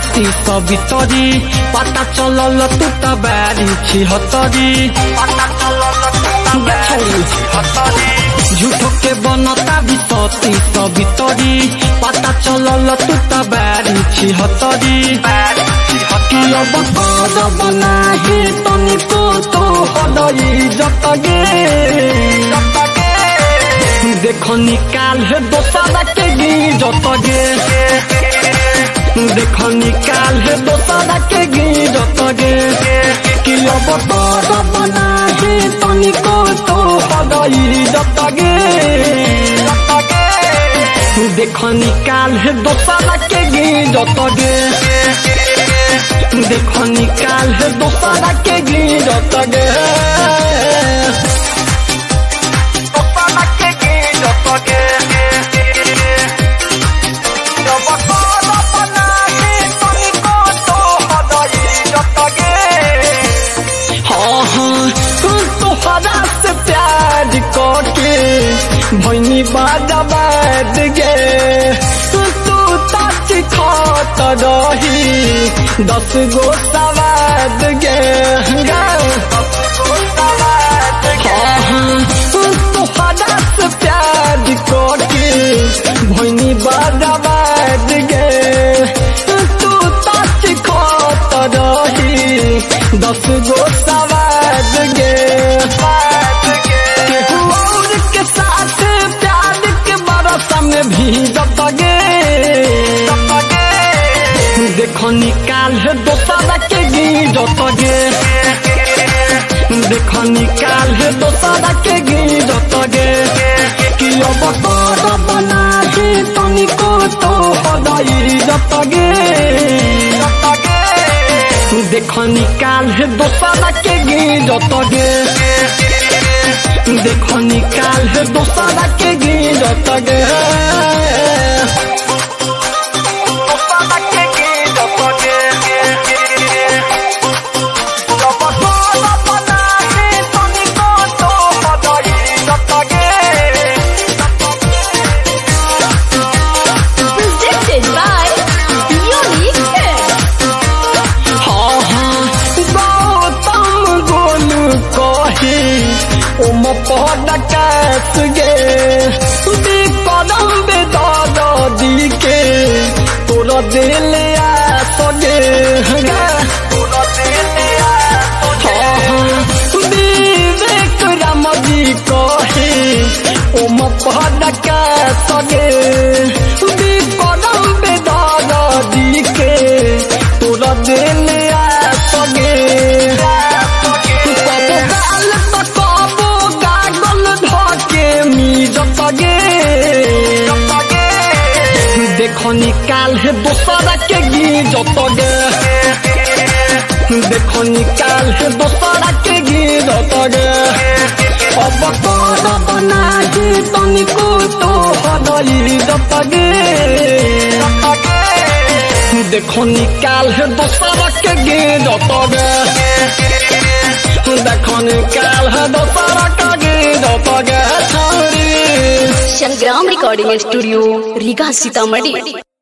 बिसती सबितरी पता चलल तू तबारी छिहत्तरी झूठो के बनता बिसती सबितरी पता चलल तू तबारी छिहत्तरी बनाही तनिको तो हदई जतगे देखो निकाल है दोसरा के गिरतगे देखो निकाल है दोसरा के गिरतगे कि अब तोर बनाही तनिको तो हदई जतगे देखो निकाल है दोसरा के गिरतगे देखो निकाल है दोसरा के गिरतगे तोहरा से प्यार करके भैनी बाजा बैठ गे तू तच खात रही 10 गो सवाद गे तोहरा से प्यार करके भैनी बाजा बैठ गे तू तच खात रही 10 गो सवाद गे के साथ प्यार के बरसा में भी जतगे देखो निकाल है दोसरा के गिरतगे देखो निकाल है दोसरा के गिरतगे कि अब तोर बनाही तनिको तो हदई जतगे देखो निकाल है दोसरा के गिरतगे देखो निकाल है दोसरा के गिरतगे पड़कस गे कदम बेदी के तोरा दिल आसगे विवेक राम जी कहे ओम पड़कस गे कदम बेदी के तोरा दिल आसगे देखो निकाल है दोसरा के गिरतगे देखो निकाल है दोसरा के गिरतगे अब तोर बनाही तनिको तो हदई जतगे देखो निकाल है दोसरा के गिरतगे देखो निकाल है दोसरा के गिरतगे संग्राम रिकॉर्डिंग स्टूडियो रीगा सीतामढ़ी।